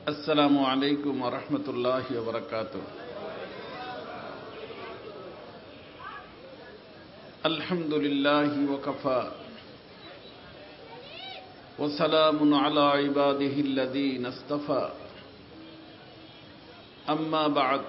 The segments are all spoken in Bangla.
السلام عليكم ورحمة الله وبركاته. الحمد لله وكفى وسلام على عباده الذين اصطفى. أما بعد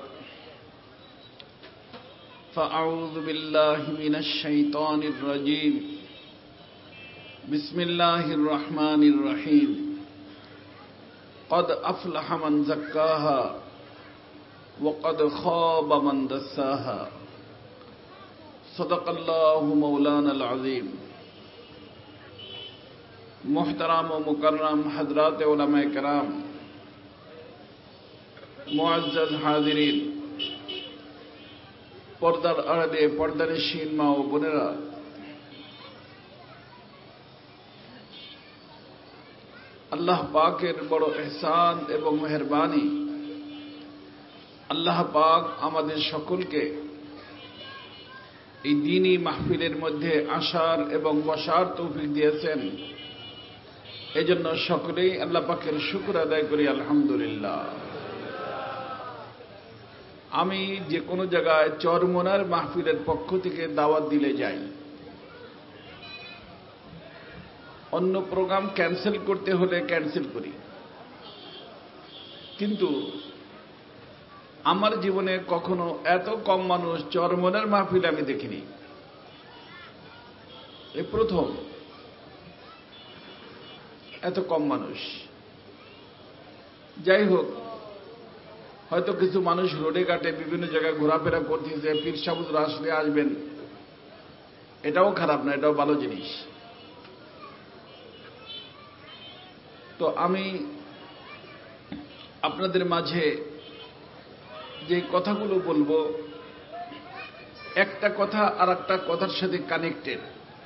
فأعوذ بالله من الشيطان الرجيم. بسم الله الرحمن الرحيم. قد أفلح من زكاها وقد خاب من دساها. صدق الله مولانا العظيم. محترم و مکرم حضرات علماء کرام، মুআজ্জাজ হাজিরিন, পর্দার আড়ালে পর্দানশীন মা ও বোনেরা, আল্লাহ পাকের বড় ইহসান এবং মেহেরবানি, আল্লাহ পাক আমাদের সকলকে এই দ্বীনি মাহফিলের মধ্যে আসার এবং বসার তৌফিক দিয়েছেন। এজন্য সকলেই আল্লাহ পাকের শুকর আদায় করি আলহামদুলিল্লাহ। আমি যে কোনো জায়গায় চরমোনার মাহফিলের পক্ষ থেকে দাওয়াত দিলে যাই, অন্য প্রোগ্রাম ক্যান্সেল করতে হলে ক্যান্সেল করি, কিন্তু আমার জীবনে কখনো এত কম মানুষ চরমোনার মাহফিল আমি দেখিনি। এই প্রথম এত কম মানুষ। যাই হোক, হয়তো কিছু মানুষ রোডে ঘাটে বিভিন্ন জায়গায় ঘোরাফেরা করতেছে, পীর সাহেব আসলে আসবেন, এটাও খারাপ না, এটাও ভালো জিনিস। তো আমি আপনাদের মাঝে যে কথাগুলো বলবো, একটা কথা আর একটা কথার সাথে কানেক্টেড।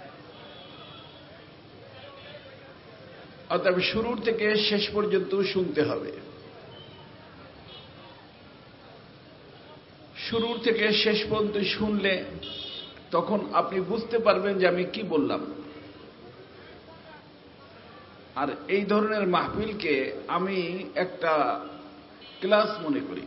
অর্থাৎ শুরুর থেকে শেষ পর্যন্ত শুনতে হবে। শুরুর থেকে শেষ পর্যন্ত শুনলে তখন আপনি বুঝতে পারবেন যে আমি কি বললাম। আর এই ধরনের মাহফিলকে আমি একটা ক্লাস মনে করি,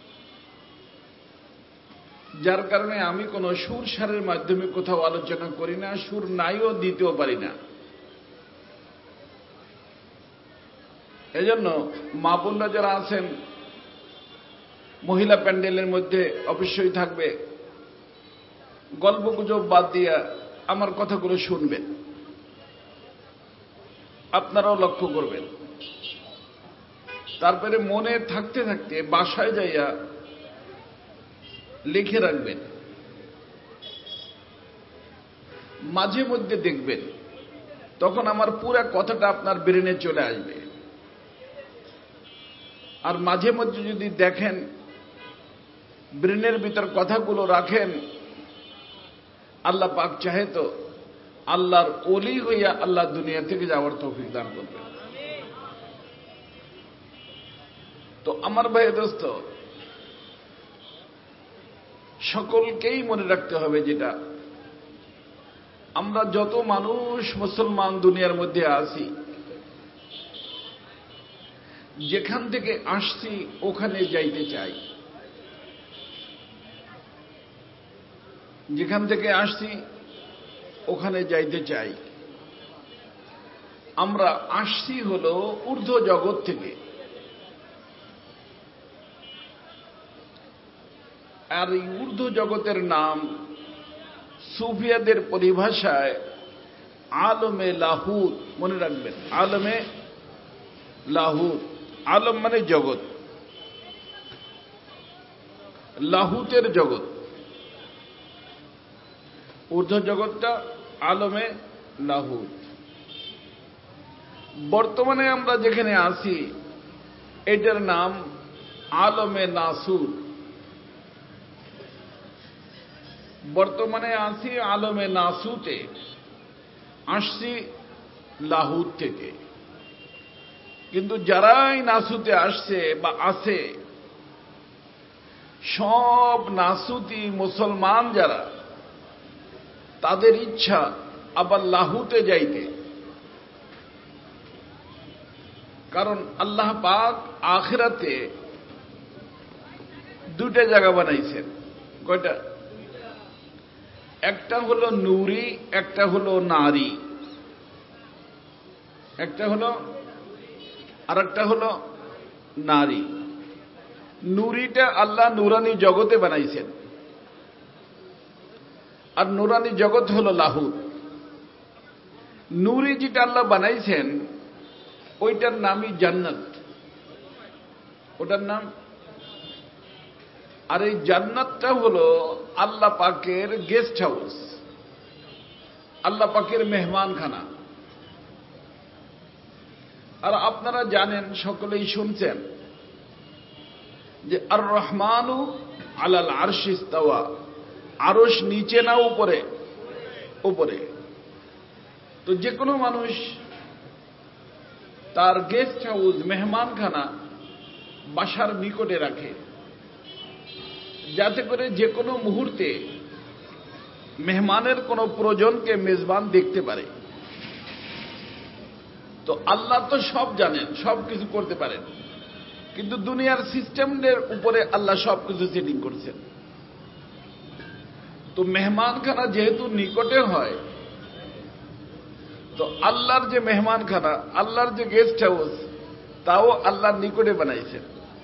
যার কারণে আমি কোনো সুর সারের মাধ্যমে কোথাও আলোচনা করি না, সুর নাইও দিতেও পারি না। এজন্য মা বোনরা যারা আছেন মহিলা প্যান্ডেলের মধ্যে অবশ্যই থাকবে, গল্পগুজব বাদ দিয়া আমার কথাগুলো শুনবেন, আপনারাও লক্ষ্য করবেন। তারপরে মনে থাকতে থাকতে বাসায় যাইয়া লিখে রাখবেন, মাঝে মধ্যে দেখবেন, তখন আমার পুরো কথাটা আপনার ব্রেনে চলে আসবে। আর মাঝে মধ্যে যদি দেখেন ব্রেনের ভিতর কথাগুলো রাখেন, আল্লাহ পাক চাহে তো আল্লাহর ওলি হইয়া আল্লাহ দুনিয়া থেকে যাওয়ার তৌফিক দান করবেন। তো আমার ভাই দোস্ত, সকলকেই মনে রাখতে হবে যেটা, আমরা যত মানুষ মুসলমান দুনিয়ার মধ্যে আছি, যেখান থেকে আসছি ওখানে যাইতে চাই। যেখান থেকে আসছি ওখানে যাইতে চাই। আমরা আসছি হলো ঊর্ধ্ব জগৎ থেকে, আর এই ঊর্ধ্ব জগতের নাম সুফিয়াদের পরিভাষায় আলমে লাহুত। মনে রাখবেন, আলমে লাহুত। আলম মানে জগৎ, লাহুতের জগৎ। ঊর্ধ্ব জগৎটা আলমে লাহুত। বর্তমানে আমরা যেখানে আছি এটার নাম আলমে নাসুত। বর্তমানে আছি আলমে নাসুতে, আসছি লাহুত থেকে। কিন্তু যারাই নাসুতে আসছে বা আছে, সব নাসুতি মুসলমান যারা, তাদের ইচ্ছা আবার লাহুতে যাইতে। কারণ আল্লাহ পাক আখিরাতে দুটো জায়গা বানাইছেন। কয়টা? একটা হলো নূরি, একটা হলো নারী। একটা হলো আর একটা হলো নারী। নূরিটা আল্লাহ নুরানি জগতে বানাইছেন, আর নুরানি জগৎ হলো লাহুত। নূরি যেটা আল্লাহ বানাইছেন ওইটার নামই জান্নাত, ওটার নাম। আর এই জান্নাতটা হলো আল্লাহ পাকের গেস্ট হাউস, আল্লাহ পাকের মেহমানখানা। আর আপনারা জানেন, সকলেই শুনছেন যে আর রহমানু আলাল আরশি ইস্তাওয়া, আরশ নিচে না উপরে? উপরে। তো যে কোনো মানুষ তার গেস্ট হাউস, মেহমানখানা বাসার নিকটে রাখে, যাতে করে যে কোনো মুহূর্তে মেহমানের কোনো প্রয়োজনকে মেজবান দেখতে পারে। তো আল্লাহ তো সব জানেন, সব কিছু করতে পারেন, কিন্তু দুনিয়ার সিস্টেমের উপরে আল্লাহ সব কিছু সেটিং করছেন। তো মেহমানখানা যেহেতু নিকটে হয়, তো আল্লাহর যে মেহমানখানা, আল্লাহর যে গেস্ট হাউস, তাও আল্লাহর নিকটে বানাইছেন।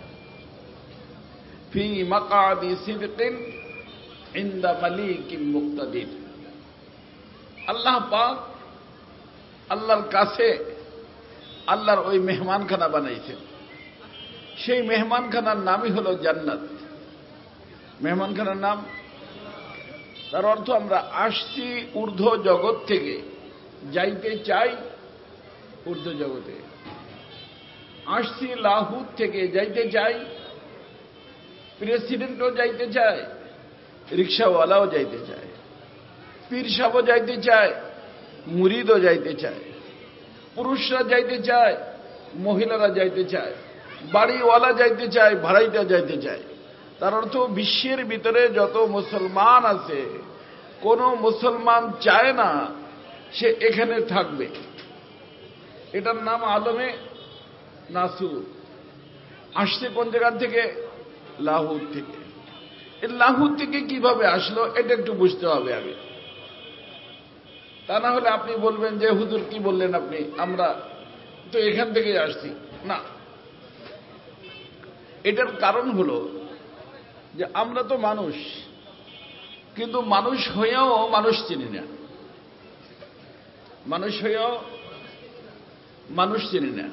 ফি মাকাদি সিদকিন ইনদা মালিকিন মুক্তাদির। আল্লাহ পাক আল্লাহর কাছে আল্লাহর ওই মেহমানখানা বানাইছেন। সেই মেহমানখানার নামই হলো জান্নাত। মেহমানখানার নাম, তার অর্থ আমরা আসছি ঊর্ধ্ব জগৎ থেকে, যাইতে চাই ঊর্ধ্ব জগতে। আসছি লাহুত থেকে, যাইতে চাই। প্রেসিডেন্টও যাইতে চায়, রিক্সাওয়ালাও যাইতে চায়, পীর সাহেবও যাইতে চায়, মুরিদও যাইতে চায়, পুরুষরা যাইতে চায়, মহিলারা যাইতে চায়, বাড়িওয়ালা যাইতে চায়, ভাড়াইটা যাইতে চায়। তার অর্থ বিশ্বের ভিতরে যত মুসলমান আছে, কোন মুসলমান চায় না সে এখানে থাকবে। এটার নাম আলমে নাসুর। আসছে কোন জায়গা থেকে? লাহুত থেকে। এই লাহুত থেকে কিভাবে আসলো এটা একটু বুঝতে হবে আগে। তা না হলে আপনি বলবেন যে হুজুর কি বললেন আপনি, আমরা তো এখান থেকে আসছি না। এটার কারণ হলো যে আমরা তো মানুষ, কিন্তু মানুষ হয়েও মানুষ চিনি না। মানুষ হয়েও মানুষ চিনি না।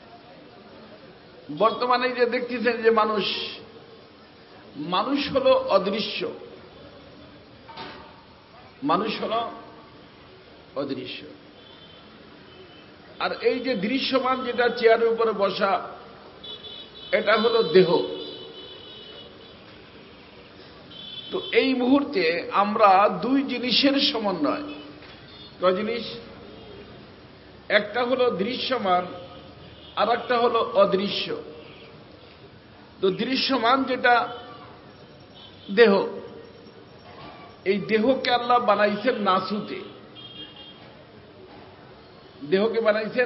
বর্তমানে যে দেখতেছেন যে মানুষ হলো অদৃশ্য, মানুষ হলো অদৃশ্য। আর এই যে দৃশ্যমান যেটা চেয়ারের উপরে বসা, এটা হলো দেহ। তো এই মুহূর্তে আমরা দুই জিনিসের সমন্বয়। কয় জিনিস? একটা হলো দৃশ্যমান, আর একটা হলো অদৃশ্য। তো দৃশ্যমান যেটা দেহ, এই দেহকে আল্লাহ বানাইছেন নাসুতে। দেহকে বানাইছেন।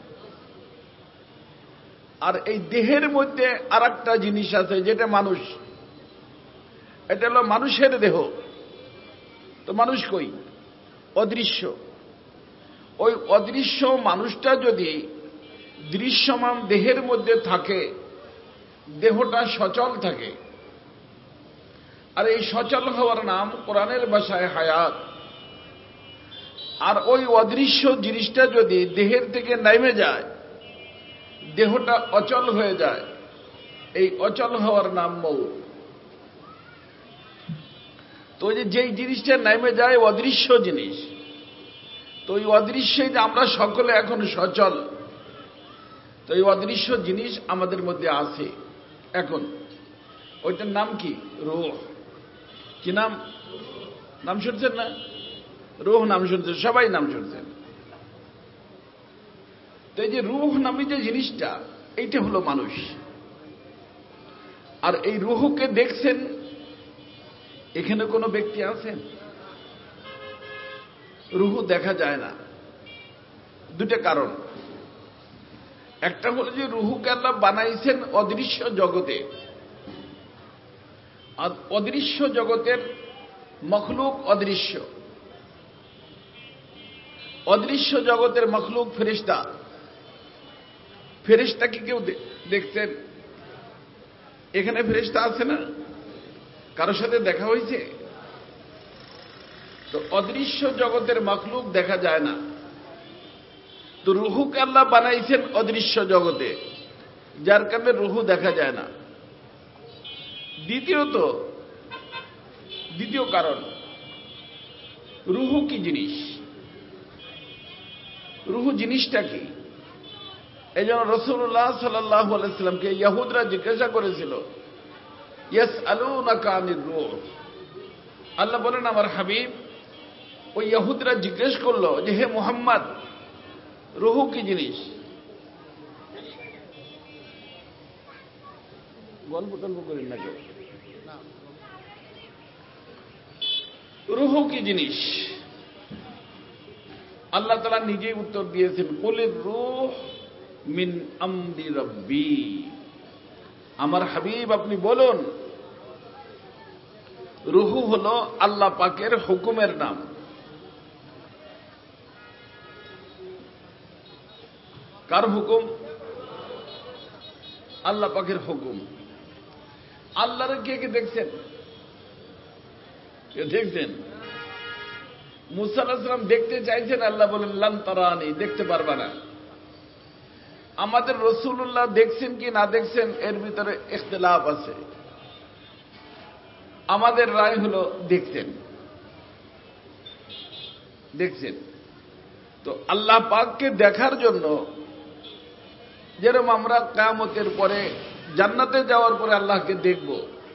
আর এই দেহের মধ্যে আর একটা জিনিস আছে যেটা মানুষ, এটা হলো মানুষের দেহ। তো মানুষ কই? অদৃশ্য। ওই অদৃশ্য মানুষটা যদি দৃশ্যমান দেহের মধ্যে থাকে, দেহটা সচল থাকে। আর এই সচল হওয়ার নাম কোরআনের ভাষায় হায়াত। আর ওই অদৃশ্য জিনিসটা যদি দেহের থেকে নেমে যায়, দেহটা অচল হয়ে যায়, এই অচল হওয়ার নাম মৌত। তো যেই জিনিসটা নেমে যায় অদৃশ্য জিনিস, তো ওই অদৃশ্যে যে আমরা সকলে এখন সচল, তো এই অদৃশ্য জিনিস আমাদের মধ্যে আছে এখন। ওইটার নাম কি? রূহ। কি নাম? নাম শুনছেন না? রূহ নাম শুনছেন, সবাই নাম শুনছেন। তো এই যে রূহ নামে যে জিনিসটা, এইটা হলো মানুষ। আর এই রূহকে দেখছেন, এখানে কোনো ব্যক্তি আছেন? রূহ দেখা যায় না। দুটো কারণ। একটা হলো যে রুহুকে আল্লাহ বানাইছেন অদৃশ্য জগতে, আর অদৃশ্য জগতের মখলুক অদৃশ্য, অদৃশ্য জগতের মখলুক ফেরেশতা। ফেরেশতা কি কেউ দেখছেন? এখানে ফেরেশতা আছে না? কারোর সাথে দেখা হয়েছে? তো অদৃশ্য জগতের মখলুক দেখা যায় না, তো রুহুকে আল্লাহ বানাইছেন অদৃশ্য জগতে, যার কারণে রুহু দেখা যায় না। দ্বিতীয় কারণ, রুহু কি জিনিস? রুহু জিনিসটা কি? এই জন্য রাসূলুল্লাহ সাল্লাল্লাহু আলাইহি ওয়াসাল্লামকে ইহুদরা জিজ্ঞাসা করেছিল, ইয়াসআলুনাকা আনির রূহ। আল্লাহ বলেন, আমার হাবিব, ওই ইহুদরা জিজ্ঞেস করলো যে হে মুহাম্মদ, রুহু কি জিনিস? গল্প করেন না কেউ। রুহু কি জিনিস? আল্লাহ তাআলা নিজেই উত্তর দিয়েছেন, কুলির রূহ মিন আমরি রাব্বি। আমার হাবিব, আপনি বলুন, রুহু হলো আল্লাহ পাকের হুকুমের নাম। কার হুকুম? আল্লাহ পাকের হুকুম। আল্লাহর কে কে দেখছেন? দেখছেন? মুসা আলাইহিস সালাম দেখতে চাইছেন, আল্লাহ বলেন লান তারানি, দেখতে পারবা না। আমাদের রাসূলুল্লাহ দেখছেন কি না দেখছেন এর ভিতরে ইখতিলাফ আছে। আমাদের রায় হলো দেখছেন। তো আল্লাহ পাককে দেখার জন্য, যেরকম আমরা কিয়ামতের পরে জান্নাতে যাওয়ার পরে আল্লাহকে দেখব,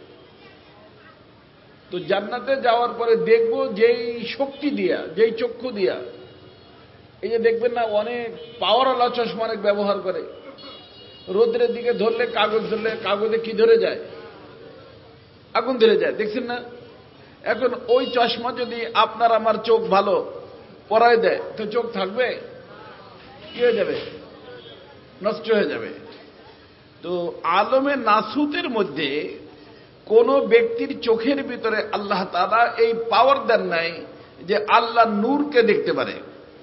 তো জান্নাতে যাওয়ার পরে দেখব যেই শক্তি দিয়া, যেই চক্ষু দিয়া। এই যে দেখবেন না, অনেক পাওয়ারওয়ালা চশমা অনেক ব্যবহার করে, রোদ্রের দিকে ধরলে, কাগজ ধরলে, কাগজে কি ধরে যায়? আগুন ধরে যায়, দেখছেন না? এখন ওই চশমা যদি আপনার আমার চোখ ভালো পরায় দেয়, তো চোখ থাকবে? কি হয়ে যাবে? নষ্ট হয়ে যাবে। তো আলমে নাসুতের মধ্যে কোন ব্যক্তির চোখের ভিতরে আল্লাহ তাআলা এই পাওয়ার দেন নাই যে আল্লাহ নূরকে দেখতে পারে।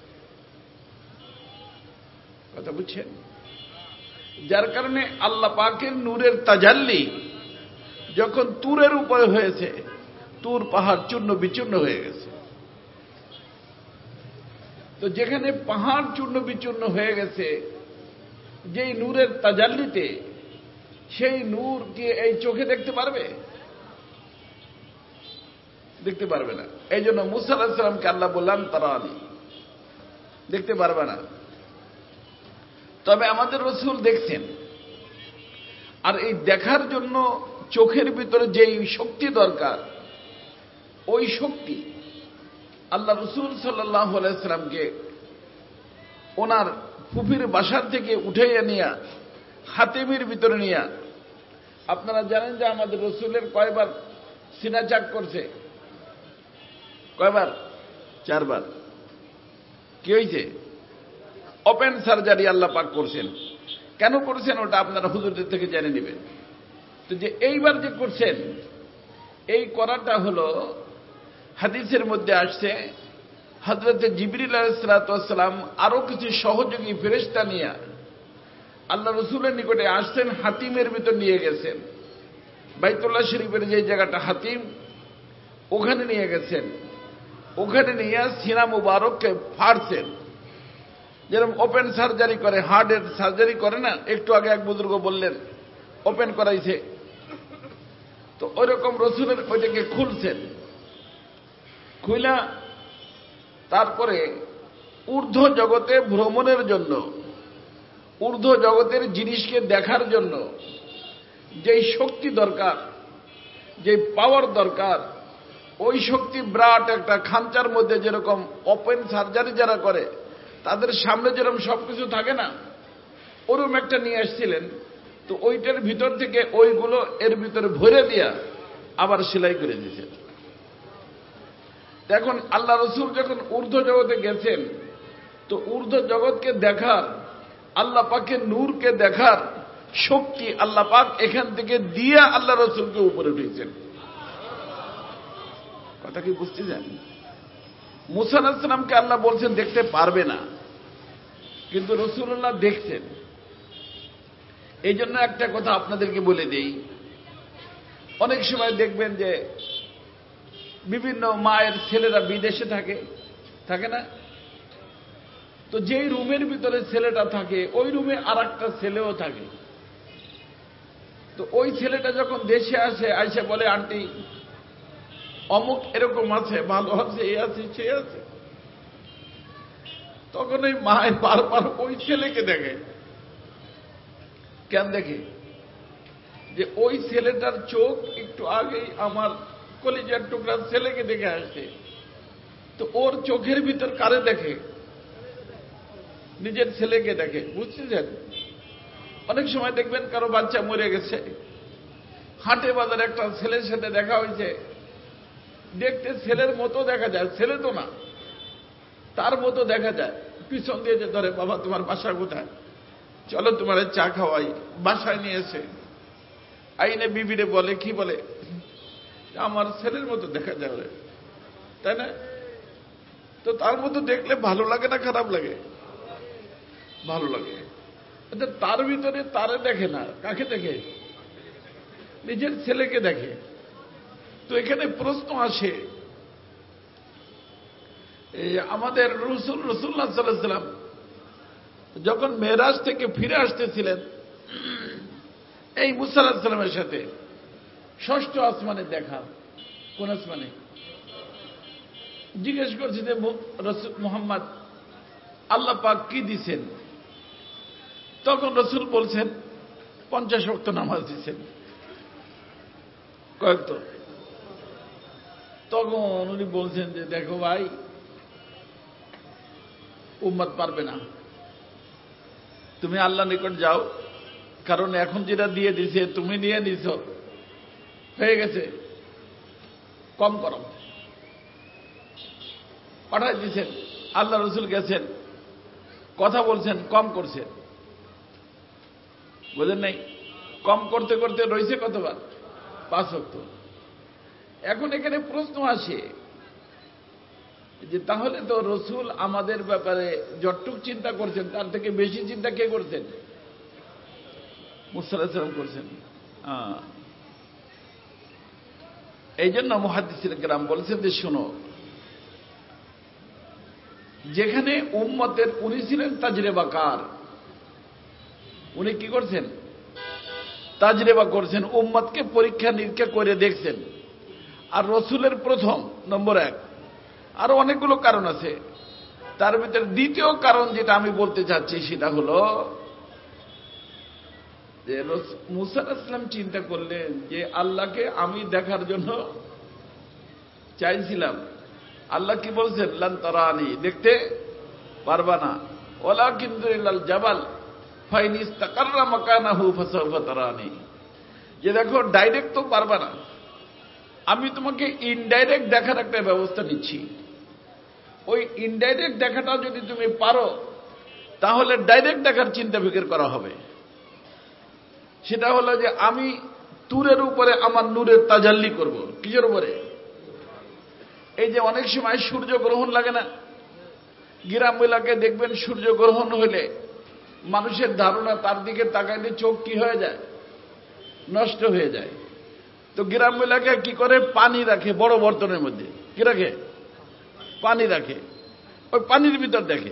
কথা বুঝছেন? যার কারণে আল্লাহ পাকের নূরের তাজাল্লি যখন তুরের উপরে হয়েছে, তুর পাহাড় চূর্ণ বিচূর্ণ হয়ে গেছে। তো যেখানে পাহাড় চূর্ণ বিচূর্ণ হয়ে গেছে, যেই নূরের তাজাল্লিতে, সেই নূর কি এই চোখে দেখতে পারবে? দেখতে পারবে না। এই জন্য মুসা আলাইহিস সালামকে আল্লাহ বললেন তারানি, দেখতে পারবে না। তবে আমাদের রাসূল দেখছেন। আর এই দেখার জন্য চোখের ভিতরে যেই শক্তি দরকার, ওই শক্তি আল্লাহ রাসূল সাল্লাল্লাহু আলাইহি ওয়াসাল্লামকে ওনার ফুফির বাসার থেকে উঠাইয়া নিয়া হাতিমের ভিতরে নিয়া, আপনারা জানেন যে আমাদের রাসূলের কয়বার সিনা চাক করছে? কয়বার? 4 বার। কি হয়েছে? ওপেন সার্জারি আল্লাহ পাক করছেন। কেন করছেন ওটা আপনারা হুজুরদের থেকে জেনে নেবেন। তো যে এইবার যে করছেন, এই করাটা হলো হাদিসের মধ্যে আসছে, হযরত জিবরিল আলাইহিস সালাতু ওয়াস সালাম আরো কিছু সহযোগী ফেরেশতা নিয়ে আল্লাহ রাসূলের নিকটে আসছেন, হাতিমের ভিতর নিয়ে গেছেন। বাইতুল্লাহ শরীফের যে জায়গাটা হাতিম, ওখানে নিয়ে গেছেন। ওখানে নিয়ে সিনা মুবারককে ফাড়ছেন, যেরকম ওপেন সার্জারি করে, হার্টের সার্জারি করে না, একটু আগে এক বুজুর্গ বললেন ওপেন করাইছে, তো ওইরকম রাসূলের ওইটাকে খুলছেন। খুইলা তারপরে ঊর্ধ্ব জগতে ভ্রমণের জন্য, ঊর্ধ্ব জগতের জিনিসকে দেখার জন্য যেই শক্তি দরকার, যে পাওয়ার দরকার, ওই শক্তি বিরাট একটা খাঁচার মধ্যে, যেরকম ওপেন সার্জারি যারা করে তাদের সামনে যেরকম সবকিছু থাকে না, ওরকম একটা নিয়ে আসছিলেন। তো ওইটার ভিতর থেকে ওইগুলো এর ভিতরে ভরে দিয়া আবার সেলাই করে দিয়েছেন। এখন আল্লাহ রাসূল যখন ঊর্ধ্ব জগতে গেছেন, তো ঊর্ধ্ব জগৎকে দেখার আল্লাহ পাকের নূরকে দেখার শক্তি আল্লাহ পাক এখান থেকে দিয়ে আল্লাহ রসুলকে উপরে উঠেছেন। কথা কি বুঝতেছেন? মুসা আলাইহিস সালামকে আল্লাহ বলছেন দেখতে পারবে না, কিন্তু রাসূলুল্লাহ দেখছেন। এই জন্য একটা কথা আপনাদেরকে বলে দেই, অনেক সময় দেখবেন যে বিভিন্ন মায়ের ছেলেরা বিদেশে থাকে না, তো যেই রুমের ভিতরে ছেলেটা থাকে ওই রুমে আর একটা ছেলেও থাকে। তো ওই ছেলেটা যখন দেশে আসে, আইসা বলে আন্টি অমুক এরকম আছে, ভালো আছে, এ আছে সে আছে, তখন ওই মায়ের বারবার ওই ছেলেকে দেখে। কেন দেখে? যে ওই ছেলেটার চোখ একটু আগেই আমার কলিজার টুকরার ছেলেকে দেখে আসছে, তো ওর চোখের ভিতর কারে দেখে? নিজের ছেলেকে দেখে। বুঝতেছেন? অনেক সময় দেখবেন কারো বাচ্চা মরে গেছে, হাটে বাজারে একটা ছেলের সাথে দেখা হয়েছে, দেখতে ছেলের মতো দেখা যায়, ছেলে তো না, তার মতো দেখা যায়। পিছন দিয়ে যে ধরে, বাবা তোমার বাসা কোথায়, চলো তোমার চা খাওয়াই, বাসায় নিয়ে এসে আইনে বিবিরে বলে, কি বলে, আমার ছেলের মতো দেখা যাবে, তাই না? তো তার মতো দেখলে ভালো লাগে না খারাপ লাগে? ভালো লাগে। তার ভিতরে তারে দেখে না, কাকে দেখে? নিজের ছেলেকে দেখে। তো এখানে প্রশ্ন আসে, আমাদের রাসূলুল্লাহ সাল্লাল্লাহু আলাইহি ওয়াসাল্লাম যখন মেরাজ থেকে ফিরে আসতেছিলেন এই মুসা আলাইহিস সালামের সাথে, ষষ্ঠ আসমানে দেখা। কোন আসমানে? জিজ্ঞেস করছে যে মুহাম্মদ আল্লাহ পাক কি দিছেন? তখন রসুল বলছেন 50 ওয়াক্ত নামাজ দিচ্ছেন। কয়েক তখন উনি বলছেন যে দেখো ভাই, উম্মত পারবে না, তুমি আল্লাহ নিকট যাও, কারণ এখন যেটা দিয়ে দিছে তুমি নিয়ে নিছ, হয়ে গেছে, কম করো। পাঠাই দিচ্ছেন, আল্লাহ রসুল গেছেন, কথা বলছেন, কম করছে। বুঝেন নাই? কম করতে করতে রয়েছে কতবার? 5 ওয়াক্ত। এখন এখানে প্রশ্ন আসে যে তাহলে তো রসুল আমাদের ব্যাপারে যতটুক চিন্তা করছেন তার থেকে বেশি চিন্তা কে করছেন? মুসা আলাইহিস সালাম করছেন। এই জন্য মুহাদ্দিসিন কেরাম বলছেন যে শোনো, যেখানে উম্মতের উনি ছিলেন তাজরিবাকার, উনি কি করছেন? তাজরিবা করছেন, উম্মতকে পরীক্ষা নিরীক্ষা করে দেখছেন। আর রসুলের প্রথম নম্বর 1, আরো অনেকগুলো কারণ আছে, তার ভিতরে দ্বিতীয় কারণ যেটা আমি বলতে চাচ্ছি সেটা হলো যে মুসা আলাইহিস সালাম চিন্তা করলেন যে আল্লাহকে আমি দেখার জন্য চাইছিলাম, আল্লাহ কি বলছেন? লান তারানি, দেখতে পারবা না, ওয়ালাকিন যুরিলাল জাবাল ফাইন ইস্তাকাররা মাকানাহু ফাসাউফা তারানি, যে দেখো ডাইরেক্ট তো পারবা না, আমি তোমাকে ইনডাইরেক্ট দেখার একটা ব্যবস্থা নিচ্ছি। ওই ইনডাইরেক্ট দেখাটা যদি তুমি পারো তাহলে ডাইরেক্ট দেখার চিন্তা ফিকির করা হবে। সেটা হলো যে আমি তুরের উপরে আমার নূরের তাজাল্লি করব। কিসের উপরে? এই যে অনেক সময় সূর্য গ্রহণ লাগে না, গ্রাম এলাকায় দেখবেন সূর্য গ্রহণ হলে মানুষের ধারণা তার দিকে তাকাইলে চোখ কি হয়ে যায়? নষ্ট হয়ে যায়। তো গ্রাম এলাকায় কি করে? পানি রাখে বড় বর্তনের মধ্যে। কি রাখে? পানি রাখে, ওই পানির ভিতর দেখে।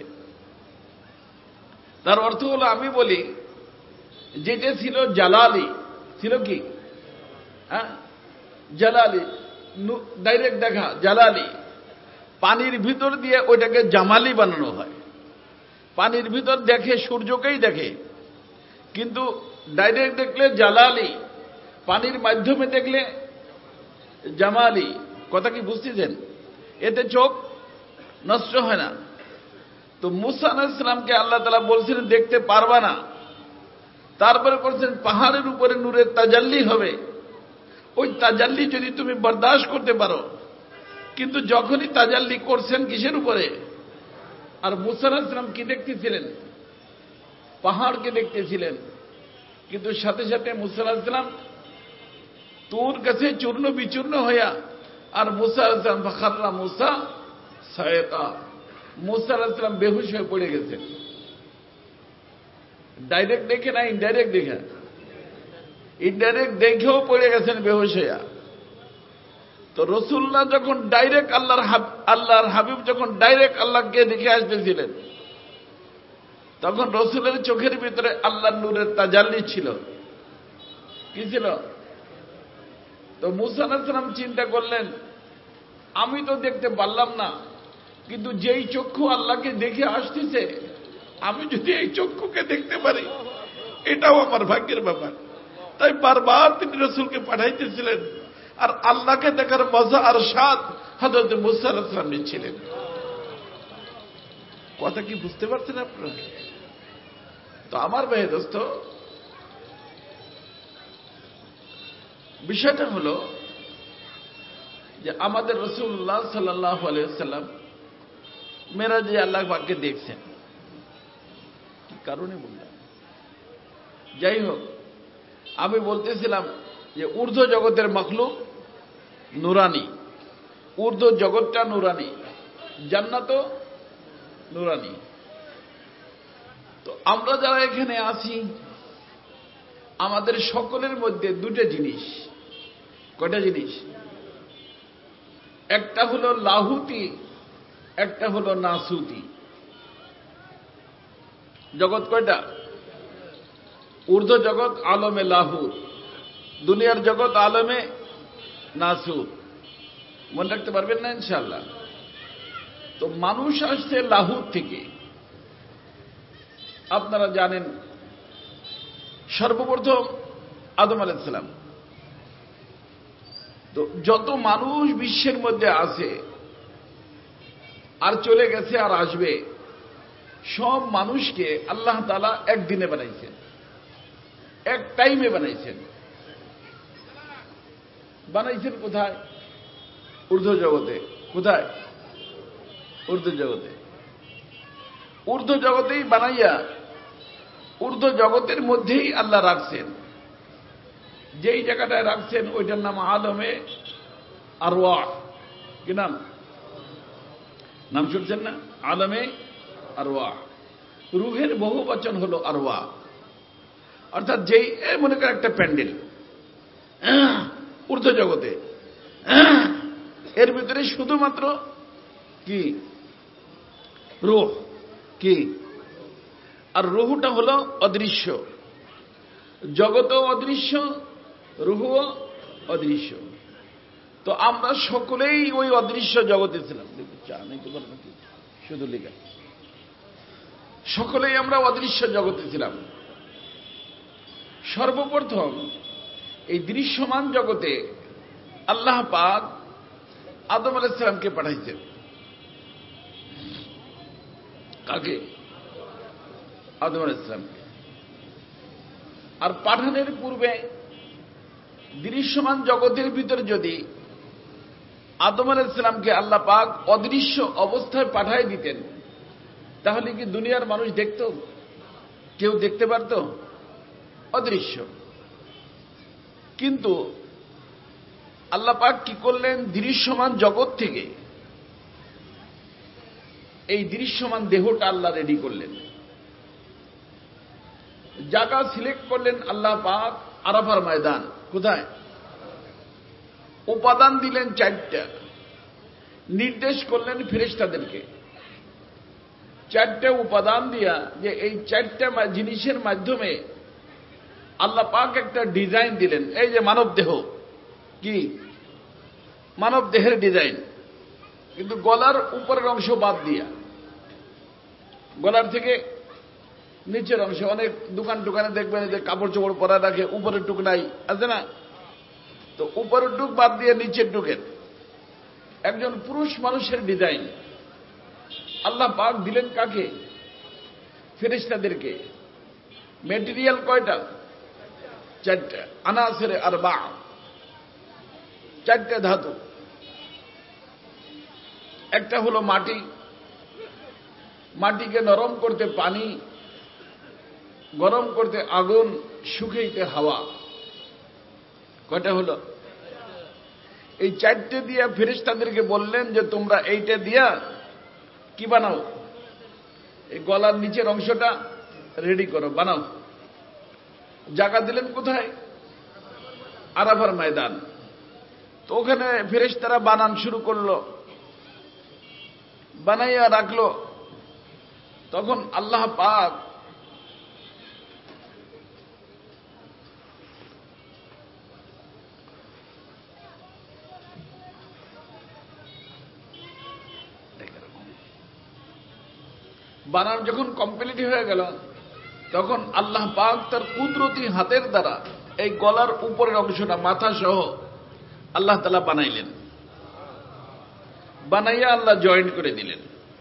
তার অর্থ হলো, আমি বলি যেটা ছিল জালালি, ছিল কি? হ্যাঁ, জালালি, ডাইরেক্ট দেখা জালালি। পানির ভিতর দিয়ে ওইটাকে জামালি বানানো হয়। পানির ভিতর দেখে, সূর্যকেই দেখে, কিন্তু ডাইরেক্ট দেখলে জালালি, পানির মাধ্যমে দেখলে জামালি। কথা কি বুঝতেছেন? এতে চোখ নষ্ট হয় না। তো মুসা আলাইহিস সালামকে আল্লাহ তাআলা বলছেন দেখতে পারবা না, তারপরে করছেন পাহাড়ের উপরে নূরের তাজাল্লি হবে। ওই তাজাল্লি যদি তুমি বরদাস্ত করতে পারো, কিন্তু যখনই তাজাল্লি করছেন কিসের উপরে? আর মুসা আলাইহিস সালাম কি দেখতেছিলেন? পাহাড়কে দেখতেছিলেন, কিন্তু সাথে সাথে মুসা আলাইহিস সালাম তুর কাছে চূর্ণ বিচূর্ণ হইয়া, আর মুসা আলাইহিস সালাম ফাখাররা মুসা সায়কা, মুসা আলাইহিস সালাম বেহুশ হয়ে পড়ে গেছেন। ডাইরেক্ট দেখে না ইনডাইরেক্ট দেখে? ইনডাইরেক্ট দেখেও পড়ে গেছেন বেহুশ হইয়া। তো রাসূলুল্লাহ যখন ডাইরেক্ট আল্লাহর হাবিব যখন ডাইরেক্ট আল্লাহকে দেখে আসতেছিলেন, তখন রাসূলের চোখের ভিতরে আল্লাহর নূরের তাজাল্লি ছিল। কি ছিল? তো মুসা আলাইহিস সালাম চিন্তা করলেন, আমি তো দেখতে পারলাম না, কিন্তু যেই চক্ষু আল্লাহকে দেখে আসতেছে, আমি যদি এই চক্ষুকে দেখতে পারি, এটাও আমার ভাগ্যের ব্যাপার। তাই বারবার তিনি রাসূলকে পাঠাইতেছিলেন, আর আল্লাহকে দেখার মজা আর স্বাদ হযরত মুসা আলাইহিস সালাম নিচ্ছিলেন। কথা কি বুঝতে পারছেন আপনারা? তো আমার ভাই দোস্ত, বিষয়টা হলো যে আমাদের রাসূলুল্লাহ সাল্লাল্লাহু আলাইহি ওয়াসাল্লাম মেরাজে আল্লাহ পাককে দেখছেন। কি কারণে বললাম? যাই হোক, আমি বলতেছিলাম যে ঊর্ধ্ব জগতের মাখলুক নুরানি, ঊর্ধ্ব জগৎটা নুরানি, জান্নাতও নুরানি। তো আমরা যারা এখানে আছি, আমাদের সকলের মধ্যে দুটো জিনিস। কয়টা জিনিস? একটা হলো লাহুতি, একটা হলো নাসুতি। জগৎ কয়টা? ঊর্ধ্ব জগৎ আলমে লাহুত, দুনিয়ার জগৎ আলমে নাসুত। মনে রাখতে পারবেন না ইনশাআল্লাহ? তো মানুষ আসছে লাহুত থেকে। আপনারা জানেন, সর্বপ্রথম আদম আলাইহিস সালাম। তো যত মানুষ বিশ্বের মধ্যে আছে, আর চলে গেছে আর আসবে, সব মানুষকে আল্লাহ তাআলা একদিনে বানাইছেন, এক টাইমে বানাইছেন। বানাইছেন কোথায়? ঊর্ধ্ব জগতে। কোথায়? ঊর্ধ্ব জগতে। ঊর্ধ্ব জগতেই বানাইয়া ঊর্ধ্ব জগতের মধ্যেই আল্লাহ রাখছেন। যেই জায়গাটায় রাখছেন ওইটার নাম আলমে আরওয়াহ। কি নাম? নাম শুনছেন না? আলমে আরওয়াহ। রূহের বহু বচন হলো আরওয়াহ। অর্থাৎ যেই মনে করেন একটা প্যান্ডেল ঊর্ধ্ব জগতে, এর ভিতরে শুধুমাত্র কি? রূহ। কি? আর রূহটা হলো অদৃশ্য। জগতও অদৃশ্য, রূহও অদৃশ্য। তো আমরা সকলেই ওই অদৃশ্য জগতে ছিলাম। চা নেই তো বলো নাকি? শুধু লেখা। সকলেই আমরা অদৃশ্য জগতে ছিলাম। সর্বপ্রথম এই দৃশ্যমান জগতে আল্লাহ পাক আদম আলাইহিস সালামকে পাঠাইছেন। কাকে? আদম আলাইহিস সালামকে। আর পাঠানোর পূর্বে দৃশ্যমান জগতের ভিতরে যদি আদম আলাইহিস সালামকে আল্লাহ পাক অদৃশ্য অবস্থায় পাঠায় দিতেন, তাহলে কি দুনিয়ার মানুষ দেখত? কেউ দেখতে পারত? অদৃশ্য। কিন্তু আল্লাহ পাক কি করলেন? দৃশ্যমান জগৎ থেকে এই দৃশ্যমান দেহটা আল্লাহ রেডি করলেন। জায়গা সিলেক্ট করলেন আল্লাহ পাক আরাফার ময়দান। কোথায়? উপাদান দিলেন 4টা, নির্দেশ করলেন ফেরেশতাদেরকে। 4টা উপাদান দিয়া যে এই 4টা জিনিসের মাধ্যমে আল্লাহ পাক একটা ডিজাইন দিলেন। এই যে মানব দেহ, কি? মানব দেহের ডিজাইন, কিন্তু গলার উপরের অংশ বাদ দিয়া, গলার থেকে নিচের অংশ। অনেক দোকানে দেখবেন যে কাপড় চোপড় পরা রাখে, উপরের টুক নাই, আছে না? তো উপরের টুক বাদ দিয়ে নিচের টুকের একজন পুরুষ মানুষের ডিজাইন আল্লাহ পাক দিলেন কাকে? ফেরেশতাদেরকে। ম্যাটেরিয়াল কয়টা? 4টা। আনাসিরে আরবা, 4টা ধাতু। একটা হলো মাটি, মাটিকে নরম করতে পানি, গরম করতে আগুন, শুকাইতে হাওয়া। কয়টা হলো? এই চারটে দিয়া ফেরেশতাদেরকে বললেন যে তোমরা এইটা দিয়া কি বানাও, এই গলার নিচের অংশটা রেডি করো, বানাও। জায়গা দিলেন কোথায়? আরাফার ময়দান। তো ওখানে ফেরেশতারা বানান শুরু করলো, বানাইয়া রাখলো। তখন আল্লাহ পাক বানান যখন কমপ্লিট হয়ে গেল, তখন আল্লাহ পাক তার কুদরতি হাতের দ্বারা এই গলার উপরের অংশটা মাথা সহ আল্লাহ তাআলা বানাইলেন। বানাইয়া আল্লাহ জয়েন্ট করে দিলেন।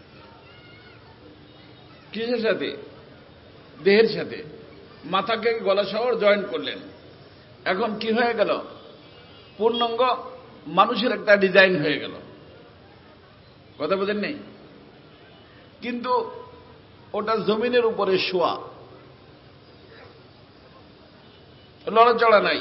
কিসের সাথে? দেহের সাথে। মাথাকে গলা সহ জয়েন্ট করলেন। এখন কি হয়ে গেল? পূর্ণাঙ্গ মানুষের একটা ডিজাইন হয়ে গেল। কথা বোঝেন নেই? কিন্তু ওটা জমিনের উপরে শোয়া, লড়াচড়া নাই,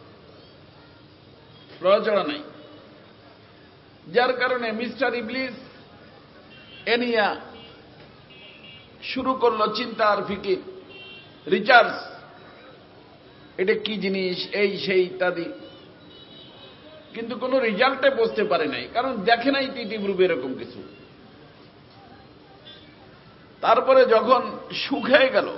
লড়াচড়া নাই। যার কারণে মিস্টার ইবলিস এনিয়া শুরু করলো চিন্তা আর ফিকির, রিচার্জ, এটা কি জিনিস, এই সেই ইত্যাদি। কিন্তু কোনো রেজাল্টে বসতে পারে নাই, কারণ দেখে নাই ইতিপূর্বে এরকম কিছু। তারপরে যখন শুকিয়ে গেল,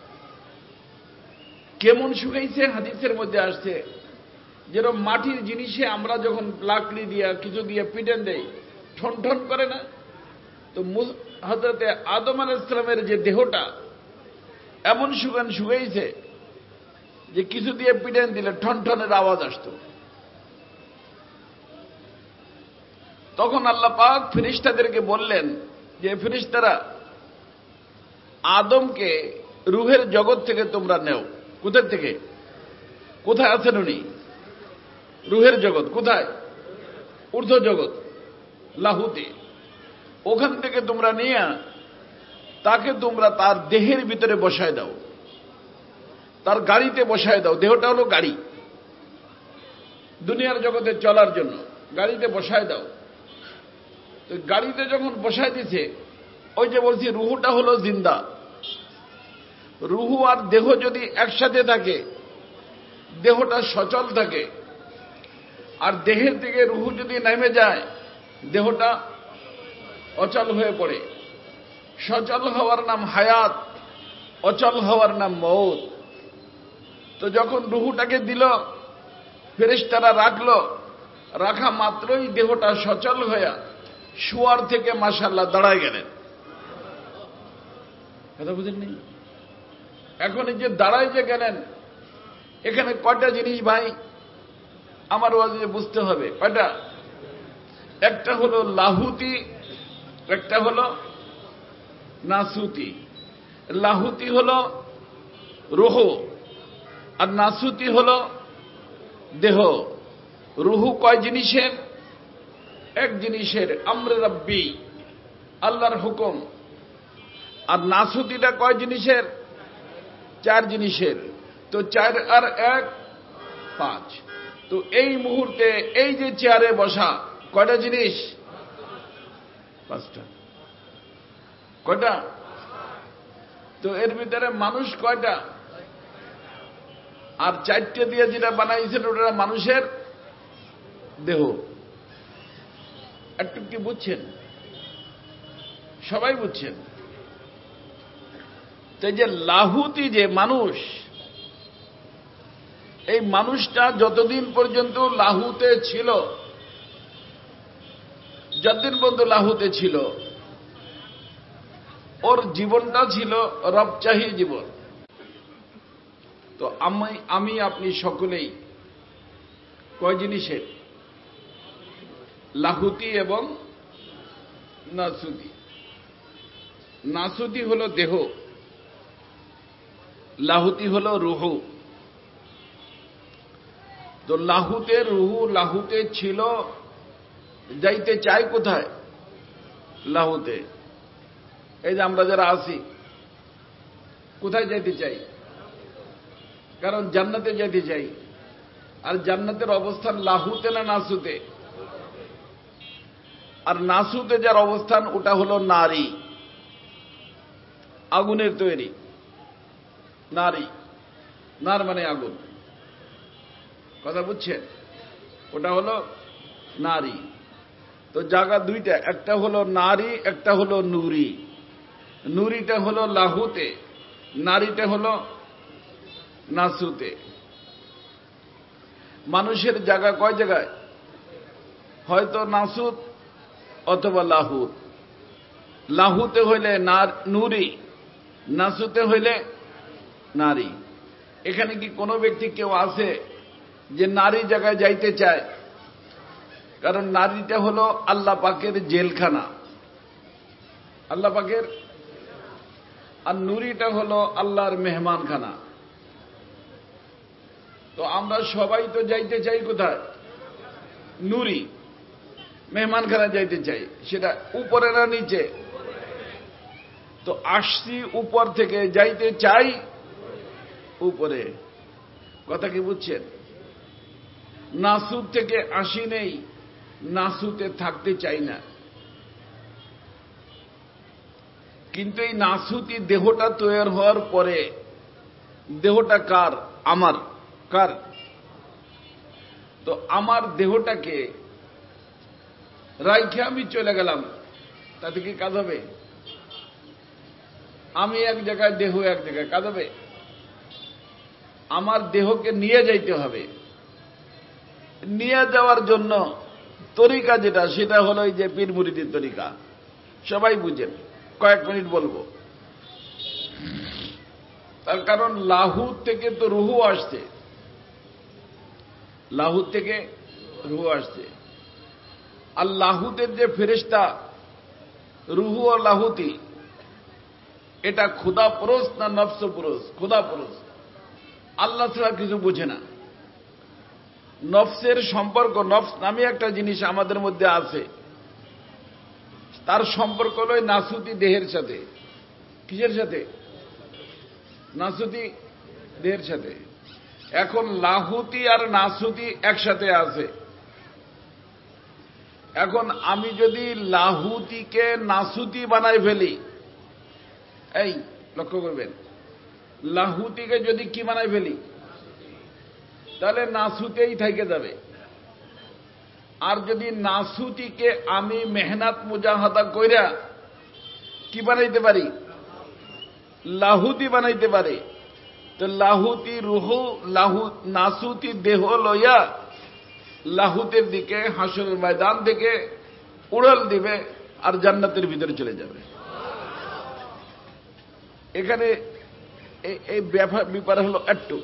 কেমন শুকাইছে? হাদিসের মধ্যে আসছে যেরকম মাটির জিনিসে আমরা যখন লাকড়ি দিয়া কিছু দিয়ে পিটেন দেই, ঠন ঠন করে না? তো হযরতে আদম আলাইহিস সালামের যে দেহটা এমন শুকাইছে যে কিছু দিয়ে পিটেন দিলে ঠন ঠনের আওয়াজ আসতো। তখন আল্লাহ পাক ফেরেশতাদেরকে বললেন যে ফেরেশতারা, আদমকে রূহের জগৎ থেকে তোমরা নেও। কোথায় থেকে? কোথায় আছেন উনি? রূহের জগৎ। কোথায়? ঊর্ধ্ব জগৎ, লাহুতে। ওখান থেকে তোমরা নিয়ে তাকে তোমরা তার দেহের ভিতরে বসায় দাও, তার গাড়িতে বসায় দাও। দেহটা হলো গাড়ি, দুনিয়ার জগতে চলার জন্য গাড়িতে বসায় দাও। তো গাড়িতে যখন বসায় দিছে, ওই যে বলছি রুহুটা হলো জিন্দা। রুহু আর দেহ যদি একসাথে থাকে, দেহটা সচল থাকে। আর দেহের থেকে রুহু যদি নেমে যায়, দেহটা অচল হয়ে পড়ে। সচল হওয়ার নাম হায়াত, অচল হওয়ার নাম মওত। তো যখন রুহুটাকে দিল, ফেরেশতারা রাখলো, রাখা মাত্রই দেহটা সচল হয়ে শোয়ার থেকে মাশাআল্লাহ দাঁড়ায় গেলেন। কথা বুঝেননি? এখন এই যে দাঁড়ায় যে গেলেন, এখানে কয়টা জিনিস ভাই আমার ওয়াজে বুঝতে হবে? কয়টা? একটা হলো লাহুতি, একটা হলো নাসুতি। লাহুতি হলো রুহু, আর নাসুতি হলো দেহ। রুহু কয় জিনিসের? এক জিনিসের, আমরে রাব্বি, আল্লাহর হুকুম। আর নাসুতিটা কয় জিনিসের? চার জিনিসের। তো 4 আর 1 5। তো এই মুহূর্তে এই যে চেয়ারে বসা, কয়টা জিনিস? 5টা। কয়টা? তো এর ভিতরে মানুষ কয়টা? আর 4টে দিয়ে যেটা বানাইছেন ওটা মানুষের দেহ। একটু কি বুঝছেন? সবাই বুঝছেন? তো যে লাহুতি যে মানুষ, এই মানুষটা যতদিন পর্যন্ত লাহুতে ছিল, যতদিন পর্যন্ত লাহুতে ছিল, ওর জীবনটা ছিল রবচাহী জীবন। তো আমি আপনি সকলেই কয় জিনিসের? লাহুতি এবং নাসুতি। নাসুতি হলো দেহ, লাহুতি হলো রুহু। তো লাহুতে, রুহু লাহুতে ছিল, যাইতে চাই কোথায়? লাহুতে। এই যে আমরা যারা আছি, কোথায় যাইতে চাই? কারণ জান্নাতে যেতে চাই। আর জান্নাতের অবস্থান লাহুতে না নাসুতে? আর নাসুতে যার অবস্থান ওটা হলো নারী, আগুনের তৈরি নারী। নার মানে আগুন, কথা বুঝছেন? ওটা হলো নারী। তো জায়গা দুইটা, একটা হলো নারী, একটা হলো নুরি। নুরিটা হলো লাহুতে, নারীটা হলো নাসুতে। মানুষের জায়গা কয় জায়গায়? হয়তো নাসুত অথবা লাহুত। লাহুতে হইলে নুরি, নাসুতে হইলে নারী। এখানে কি কোনো ব্যক্তি কেউ আছে যে নারী জায়গায় যাইতে চায়? কারণ নারীটা হলো আল্লাহ পাকের জেলখানা, আল্লাহ পাকের। আর নুরিটা হলো আল্লাহর মেহমানখানা। তো আমরা সবাই তো যাইতে চাই কোথায়? নুরি, মেহমানখানা যাইতে চাই। সেটা উপরে না নিচে? তো আসছি উপর থেকে, যাইতে চাই উপরে। কথা কি বুঝছেন? নাসুত থেকে আসি নেই, নাসুতে থাকতে চাই না। কিন্তু এই নাসুতি দেহটা তৈরি হওয়ার পরে, দেহটা কার? আমার। কার? তো আমার দেহটাকে রাইখে আমি চলে গেলাম, তাতে কি কাজ হবে? আমি এক জায়গায়, দেহ এক জায়গায়, কাজ হবে? আমার দেহকে নিয়ে যাইতে হবে। নিয়ে যাওয়ার জন্য তরিকা যেটা, সেটা হলো এই যে পীর মুরিদের তরিকা। সবাই বুঝেন, কয়েক মিনিট বলবো। তার কারণ লাহুত থেকে তো রুহু আসছে, লাহুত থেকে রুহু আসছে। আর লাহুতের যে ফেরেশতা, রুহু ও লাহুতি, এটা খুদা পুরুষ না নফস পুরুষ? খুদা পুরুষ। আল্লাহ ছাড়া কিছু বোঝে না। নফসের সম্পর্ক, নফস নামে একটা জিনিস আমাদের মধ্যে আছে, তার সম্পর্ক হলো নাসুতি দেহের সাথে। কিসের সাথে? নাসুতি দেহের সাথে। এখন লাহুতি আর নাসুতি একসাথে আছে। এখন আমি যদি লাহুতিকে নাসুতি বানাই ফেলি, এই লক্ষ্য করবেন, লাহুতিকে যদি কি বানাই ফেলি, তাহলে নাসুতেই থেকে যাবে। আর যদি নাসুতিকে আমি মেহনত মুজাহাদা কইরা কি বানাইতে পারি? লাহুতি বানাইতে পারি। তো লাহুতি রুহু, নাসুতি দেহ লইয়া লাহুতের দিকে, হাসরের ময়দান থেকে উড়াল দিবে আর জান্নাতের ভিতরে চলে যাবে। এখানে এই ব্যাপার হলো একটু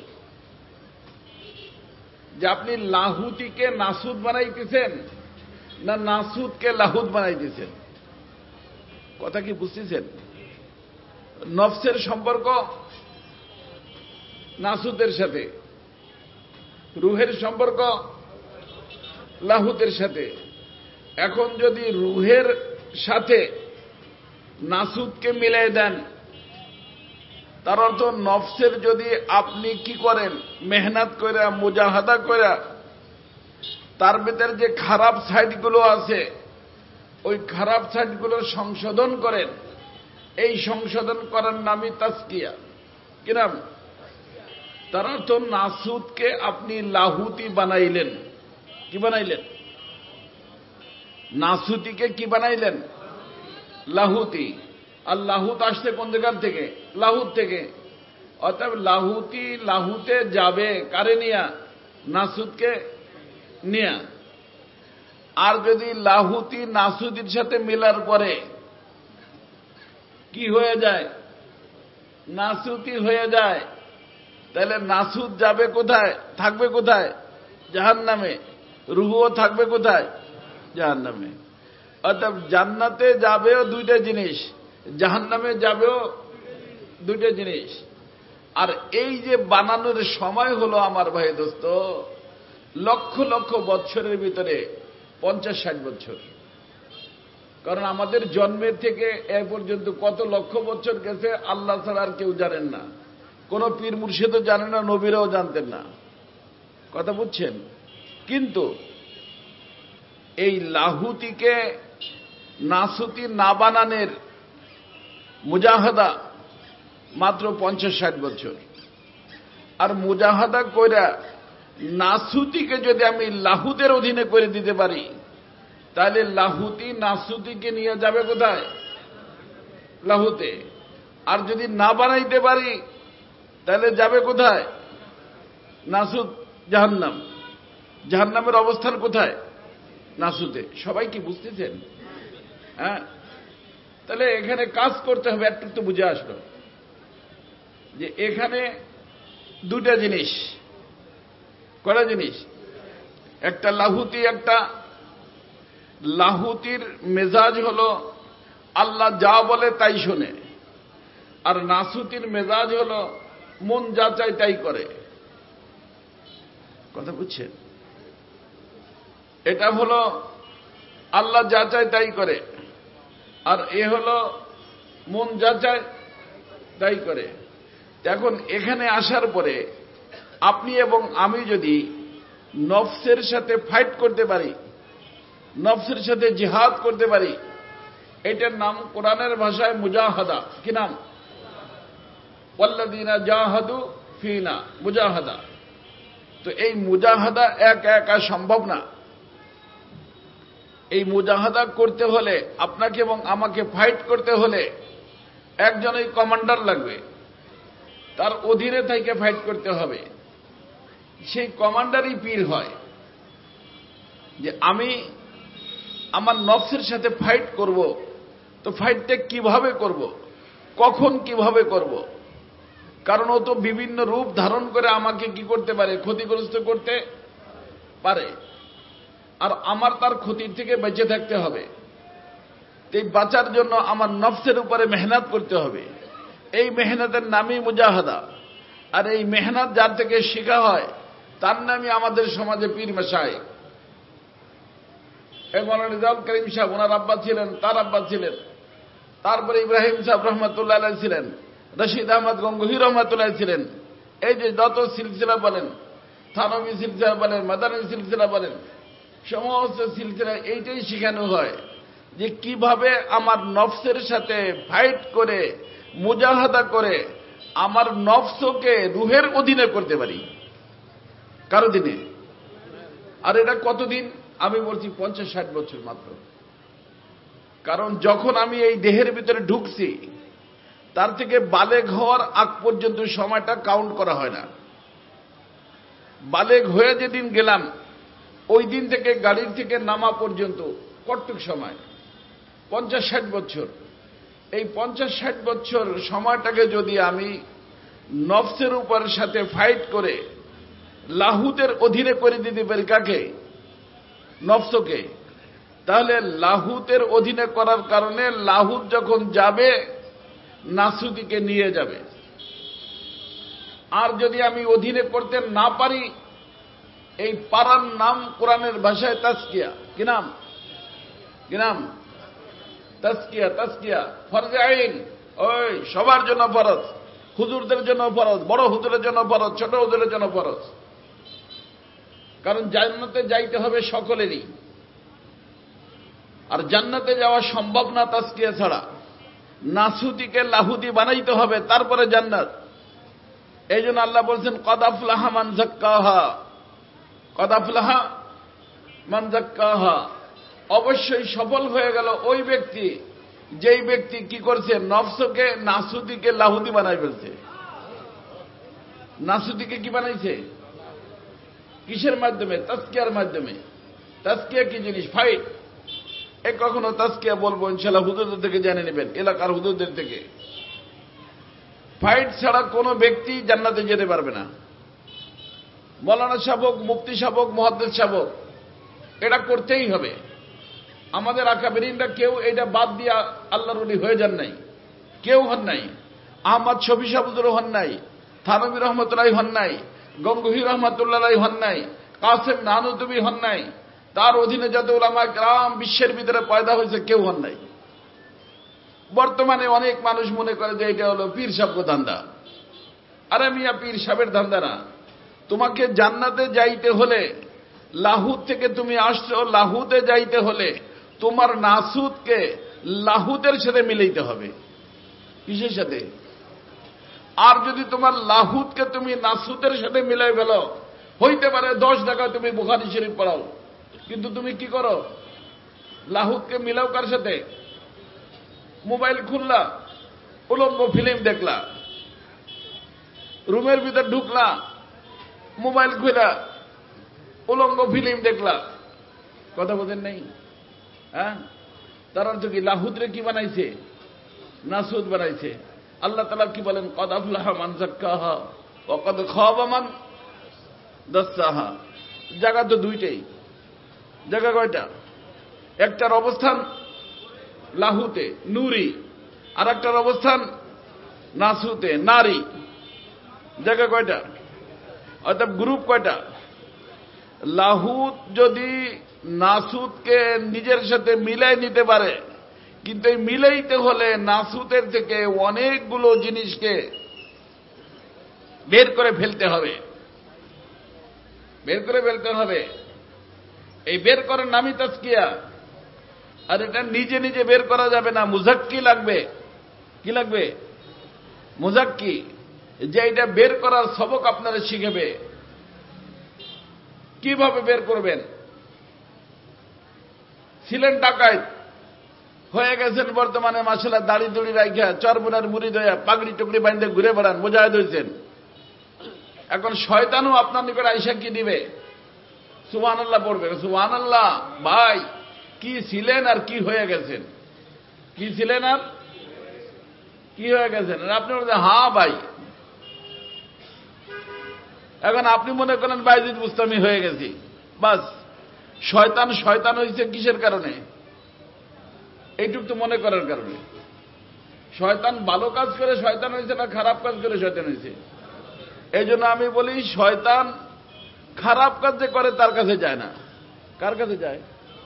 যে আপনি লাহুতিকে নাসুদ বানাইতেছেন না নাসুদকে লাহুত বানাইতেছেন? কথা কি বুঝতেছেন? নফসের সম্পর্ক নাসুদের সাথে, রুহের সম্পর্ক লাহুতের সাথে। এখন যদি রুহের সাথে নাসুদকে মিলাই দেন, তার অর্থ নফসের যদি আপনি কি করেন, মেহনত করে, মুজাহাদা করে, তার ভিতরে যে খারাপ সাইডগুলো আছে, ওই খারাপ সাইডগুলো সংশোধন করেন। এই সংশোধন করার নামই তাজকিয়া। কি নাম? তার অর্থ নাসুদকে আপনি লাহুতি বানাইলেন। কি বানাইলেন? নাসুতিকে কি বানাইলেন? লাহুতি। আর লাহুত আসছে কোন জায়গার থেকে? লাহুত থেকে। অর্থাৎ লাহুতি লাহুতে যাবে কারে নিয়া? নাসুদকে নিয়া। আর যদি লাহুতি নাসুদির সাথে মিলার পরে কি হয়ে যায়? নাসুতি হয়ে যায়, তাহলে নাসুদ যাবে কোথায়? থাকবে কোথায়? জাহান্নামে। রুহুও থাকবে কোথায়? জাহান্নামে। অর্থাৎ জান্নাতে যাবেও দুইটা জিনিস, জাহান্নামে যাবেও দুইটা জিনিস। আর এই যে বানানোর সময় হলো আমার ভাই দোস্ত, লক্ষ লক্ষ বছরের ভিতরে 50-60 বছর। কারণ আমাদের জন্মের থেকে এ পর্যন্ত কত লক্ষ বছর গেছে আল্লাহ ছাড়া আর কেউ জানেন না। কোন পীর মুর্শিদও জানে না, নবীরাও জানতেন না। কথা বুঝছেন? কিন্তু এই লাহুতিকে নাসুতি না বানানোর মুজাহাদা মাত্র 50-60 বছর। আর মুজাহাদা কইরা নাসুতিকে যদি আমি লাহুতের অধীনে করে দিতে পারি, তাহলে লাহুতি নাসুতিকে নিয়ে যাবে কোথায়? লাহুতে। আর যদি না বানাইতে পারি তাহলে যাবে কোথায়? নাসুত জাহান্নাম। জাহান্নামের অবস্থান কোথায়? নাসুতে। সবাই কি বুঝতেছেন? হ্যাঁ, তাহলে এখানে কাজ করতে হবে। একটু তো বুঝে আসলো যে এখানে দুটা জিনিস, কয়টা জিনিস? একটা লাহুতি, একটা লাহুতির মেজাজ হলো আল্লাহ যা বলে তাই শোনে, আর নাসুতির মেজাজ হলো মন যা চায় তাই করে। কথা বুঝছেন? এটা হলো আল্লাহ যা চায় তাই করে, আর এ হলো মন যা চায় তাই করে। এখন এখানে আসার পরে আপনি এবং আমি যদি নফসের সাথে ফাইট করতে পারি, নফসের সাথে জিহাদ করতে পারি, এটার নাম কোরআনের ভাষায় মুজাহাদা। কি নাম? ওয়াল্লাযীনা জাহাদু ফিনা, মুজাহাদা। তো এই মুজাহাদা একা সম্ভব না। এই মুজাহাদা করতে হলে, আপনাকে এবং আমাকে ফাইট করতে হলে একজনই কমান্ডার লাগবে, তার অধীনে থেকে ফাইট করতে হবে। সেই কমান্ডারই পীর হয়। যে আমি আমার নফসের সাথে ফাইট করব, তো ফাইটটা কিভাবে করব, কখন কিভাবে করব? কারণ ও তো বিভিন্ন রূপ ধারণ করে আমাকে কি করতে পারে? ক্ষতিগ্রস্ত করতে পারে। আর আমার তার ক্ষতির থেকে বেঁচে থাকতে হবে। এই বাঁচার জন্য আমার নফসের উপরে মেহনত করতে হবে। এই মেহনতের নামই মুজাহাদা। আর এই মেহনত যার থেকে শেখা হয় তার নামই আমাদের সমাজে পীর মাশায়েখ। এই মাওলানা রিজাউল করিম সাহেব, ওনার আব্বা ছিলেন, তার আব্বা ছিলেন, তারপরে ইব্রাহিম সাহেব রহমতুল্লাহ আলাইহি ছিলেন, রশিদ আহমদ গঙ্গোহী রহমতুল্লাহ ছিলেন। এই যে যত সিলসিলা বলেন, থানভী সিলসিলা বলেন, মাদানী সিলসিলা বলেন, সমস্ত সিলসিলা এইটাই শেখানো হয় যে কিভাবে আমার নফসের সাথে ফাইট করে, মুজাহাদা করে আমার নফসকে রুহের অধীনে করতে পারি। কারো দিনে। আর এটা কতদিন? আমি বলছি 50-60 বছর মাত্র। কারণ যখন আমি এই দেহের ভিতরে ঢুকছি, তার থেকে বালেগ হওয়ার আগ পর্যন্ত সময়টা কাউন্ট করা হয় না। বালেগ হয়ে যেদিন গেলাম, ওই দিন থেকে গাড়ির থেকে নামা পর্যন্ত কতটুক সময়? 50-60 বছর। এই 50-60 বছর সময়টাকে যদি আমি নফসের উপর সাথে ফাইট করে লাহুতের অধীনে করে দিতে পারি, কাকে? নফসকে। তাহলে লাহুতের অধীনে করার কারণে লাহুত যখন যাবে, নাসুতিকে নিয়ে যাবে। আর যদি আমি অধীনে করতে না পারি, এই পারার নাম কোরআনের ভাষায় তাজকিয়া। কি নাম? কি নাম? তাজকিয়া। তাজকিয়া ফরজ আইন। ওই সবার জন্য ফরজ, হুজুরদের জন্য ফরজ, বড় হুজুরের জন্য ফরজ, ছোট হুজুরের জন্য ফরজ। কারণ জান্নাতে যাইতে হবে সকলেরই, আর জান্নাতে যাওয়া সম্ভব না তাজকিয়া ছাড়া। নাসুতিকে লাহুতি বানাইতে হবে, তারপরে জান্নাত। এই জন্য আল্লাহ বলছেন কদ আফলাহা মান যাক্কাহা, কদ আফলাহা মান যাক্কাহা। অবশ্যই সফল হয়ে গেল ওই ব্যক্তি যেই ব্যক্তি কি করছে? নফসকে নাসুতিকে লাহুতি বানাই ফেলছে। নাসুতিকে কি বানাইছে? কিসের মাধ্যমে? তাজকিয়ার মাধ্যমে। তাজকিয়া কি জিনিস? ফাইট। এ কখনো তাজকিয়া বলবো ইনশাআল্লাহ, হুজুরদের থেকে জেনে নেবেন, এলাকার হুজুরদের থেকে। ফাইট ছাড়া কোনো ব্যক্তি জান্নাতে যেতে পারবে না। মাওলানা সাহেব হোক, মুফতি সাহেব হোক, মুহাদ্দিস সাহেব হোক, এটা করতেই হবে। আমাদের আকাবেরিনরা কেউ এটা বাদ দিয়া আল্লাহর ওলি হয়ে যান নাই, কেউ হন নাই। আহমদ শফি সাহেবুর হন নাই, থানভী রহমতুল্লাহ হন নাই, গঙ্গোহী রহমতুল্লাহ হন নাই, কাসেম নানুতুবি হন নাই। তার অধীনে যত উলামা কেরাম বিশ্বের ভিতরে পয়দা হয়েছে, কেউ হন নাই। বর্তমানে অনেক মানুষ মনে করে যে এটা হলো পীর সাহেব ধান্দা। আরে মিয়া পীর সাহেবের ধান্দা না। তোমাকে জান্নাতে যাইতে হলে, লাহুত থেকে তুমি আসছো, লাহুতে যাইতে হলে তোমার নাসুদকে লাহুতের সাথে মিলাইতে হবে। কিসের সাথে? আর যদি তোমার লাহুতকে তুমি নাসুদের সাথে মিলাই ফেলো, হইতে পারে 10 টাকায় তুমি বুখারী শরীফ পড়াও, কিন্তু তুমি কি করো? লাহুতকে মিলাও কার সাথে? মোবাইল খুললা, উলঙ্গ ফিল্ম দেখলা, রুমের ভিতর ঢুকলা, মোবাইল খুলা উলঙ্গ ফিল্ম দেখলা। কথা বোঝেন নাই? হ্যাঁ, তার অর্থ কি? লাহুদরে কি বানাইছে? নাসুদ বানাইছে। আল্লাহ তাআলা কি বলেন? কদ আফলাহা মান যাক্কাহা ওয়া কদ খাবা মান দাসসাহা। জায়গা তো দুইটাই। জায়গা কয়টা? একটার অবস্থান লাহুতে, নূরি, আর একটার অবস্থান নাসুতে, নারী। জায়গা কয়টা? অর্থাৎ গ্রুপ কয়টা? লাহুত যদি নাসুদকে নিজের সাথে মিলাই নিতে পারে, কিন্তু এই মিলাইতে হলে নাসুতের থেকে অনেকগুলো জিনিসকে বের করে ফেলতে হবে। বের করে ফেলতে হবে। এই বের করার নামই তাজকিয়া। আর এটা নিজে নিজে বের করা যাবে না, মুজাক্কি লাগবে। কি লাগবে? মুজাক্কি, যে এটা বের করার সবক আপনারা শিখাবে। কিভাবে বের করবেন? ছিলেন ডাকাত, হয়ে গেছেন বর্তমানে মাশাআল্লাহ দাড়ি দুড়ি রাইখা, চরমুনার মুরিদ হইয়া, পাগড়ি টুকরি বাঁধে ঘুরে বেড়ান, মুজাহিদ হয়েছেন। এখন শয়তানও আপনার নিকট আইসা কি দিবে? সুবহানাল্লাহ পড়বে। সুবহানাল্লাহ। ভাই, কি ছিলেন আর কি হয়ে গেছেন? কি ছিলেন আর কি হয়ে গেছেন? আপনি বলছেন হ্যাঁ ভাই। এখন আপনি মনে করেন বাইজিদ বুস্তামি হয়ে গেছি, বাস। শয়তান শয়তান হয়েছে কিসের কারণে? এইটুক তো মনে করার কারণে। শয়তান ভালো কাজ করে শয়তান হয়েছে না খারাপ কাজ করে শয়তান হয়েছে? এই জন্য আমি বলি, শয়তান খারাপ কাজ যে করে তার কাছে যায় না। কার কাছে যায়?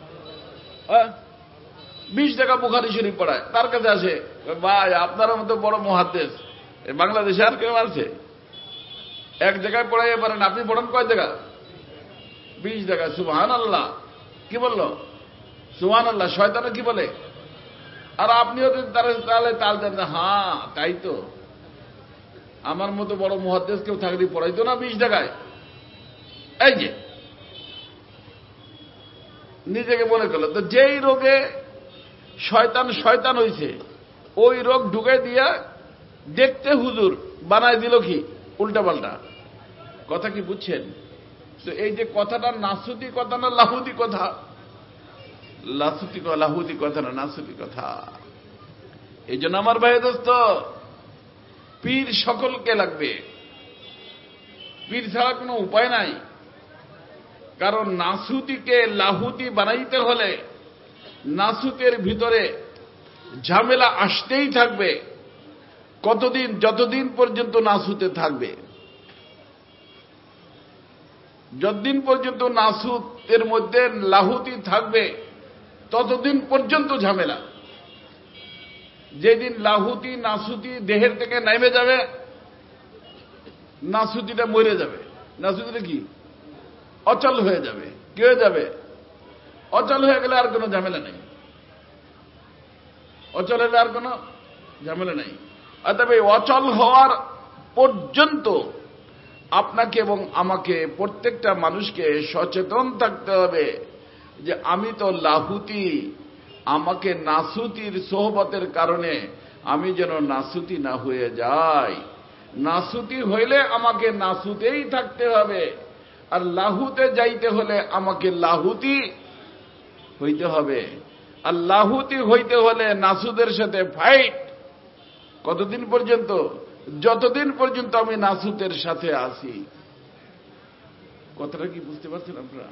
20 টাকা বুখারী শরীফ পড়ায়, তার কাছে আসে। ভাই, আপনার মতো বড় মুহাদ্দিস বাংলাদেশে আর কেউ আছে? এক জায়গায় পড়াইতে পারেন, আপনি পড়ান কয় জায়গা? 20 টাকা। সুবহানাল্লাহ। কি বললো? সুবহানাল্লাহ। শয়তানও কি বলে? আর আপনিও তাহলে তাল দেন না, হ্যাঁ তাই তো, আমার মতো বড় মুহাদ্দিস কেউ থাকলে পড়াইতো না 20 টাকায়। এই যে নিজেকে মনে করলো। তো যেই রোগে শয়তান শয়তান হইছে, ওই রোগ ঢুকে দিয়া দেখতে হুজুর বানায় দিল কি উল্টা পাল্টা। কথা কি বুঝছেন? তো এই যে কথাটা নাসুতি কথা না লাহুদি কথা? লাহুদি কথা না, নাসুতি কথা। এই জন্য আমার ভাই দোস্ত, পীর সকলকে লাগবে। পীর ছাড়া কোনো উপায় নাই। কারণ নাসুতিকে লাহুতি বানাইতে হলে নাসুতের ভিতরে ঝামেলা আসতেই থাকবে। কতদিন? যতদিন পর্যন্ত নাসুতে থাকবে। যতদিন পর্যন্ত নাসুতের মধ্যে লাহুতি থাকবে ততদিন পর্যন্ত ঝামেলা। যেদিন লাহুতি নাসুতি দেহের থেকে নেমে যাবে, নাসুতিটা মরে যাবে। নাসুতিটা কি? অচল হয়ে যাবে। কি হয়ে যাবে? অচল হয়ে গেলে আর কোনো ঝামেলা নেই। অচল হলে আর কোনো ঝামেলা নেই। অর্থাৎ এই অচল হওয়ার পর্যন্ত আপনাকে এবং আমাকে, প্রত্যেকটা মানুষকে সচেতন থাকতে হবে যে আমি তো লাহুতি, আমাকে নাসুতির সোহবতের কারণে আমি যেন নাসুতি না হয়ে যাই। নাসুতি হইলে আমাকে নাসুতেই থাকতে হবে, আর লাহুতে যাইতে হলে আমাকে লাহুতি হইতে হবে। আর লাহুতি হইতে হলে নাসুদের সাথে ফাইট। কতদিন পর্যন্ত? যতদিন পর্যন্ত আমি নাসুতের সাথে আছি। কথাটা কি বুঝতে পারছেন আপনারা?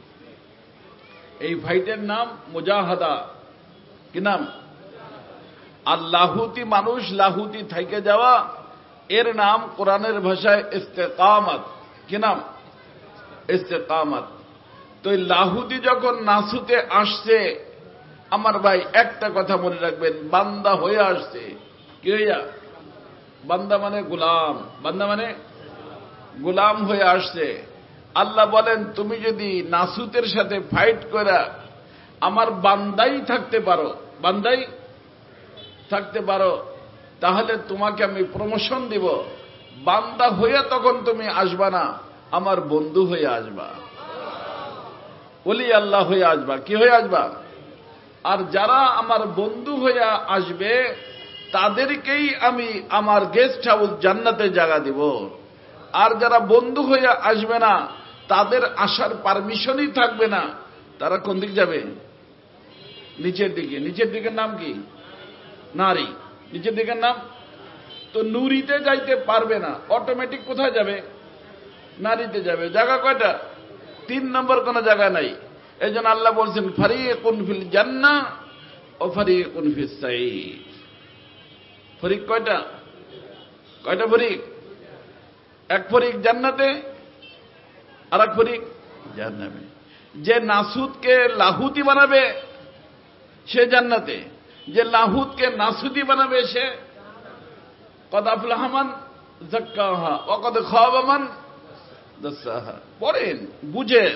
এই ফাইটের নাম মুজাহাদা। কি নাম? আর লাহুতি মানুষ লাহুতি থাইকে যাওয়া, এর নাম কোরআনের ভাষায় ইস্তেকামত। কি নাম? ইস্তেকামত। তো এই লাহুতি যখন নাসুতে আসছে, আমার ভাই একটা কথা মনে রাখবেন, বান্দা হয়ে আসছে। কি হইয়া? বান্দা মানে গোলাম, বান্দা মানে গোলাম হয়ে আসছে। আল্লাহ বলেন, তুমি যদি নাসুতের সাথে ফাইট করে আমার বান্দাই থাকতে পারো, বান্দাই থাকতে পারো, তাহলে তোমাকে আমি প্রমোশন দিব। বান্দা হয়ে তখন তুমি আসবা না, আমার বন্ধু হয়ে আসবা, ওলি আল্লাহ হয়ে আসবা। কি হয়ে আসবা? আর যারা আমার বন্ধু হয়ে আসবে তাদেরকেই আমি আমার গেস্ট হাউস জান্নাতে জায়গা দিব। আর যারা বন্ধু হয়ে আসবে না, তাদের আসার পারমিশনই থাকবে না। তারা কোন দিক যাবে? নিচের দিকে। নিচের দিকের নাম কি? নারী। নিচের দিকের নাম তো নুরিতে যাইতে পারবে না, অটোমেটিক কোথায় যাবে? নারীতে যাবে। জায়গা কয়টা? 3 নম্বর কোন জায়গা নাই। এই জন্য আল্লাহ বলছেন, ফারিকুন ফিল জান্নাহ ও ফারিকুন ফিস সাঈর। ফরিক কয়টা? কয়টা ফরিক? এক ফরিক জান্নাতে, আর এক ফরিক জাহান্নামে। যে নাসুদকে লাহুতি বানাবে সে জান্নাতে, যে লাহুতকে নাসুদি বানাবে সে কদ আফলাহা মান যাক্কাহা ওয়া কদ খাবা মান দাসাহা। পড়েন, বুঝেন।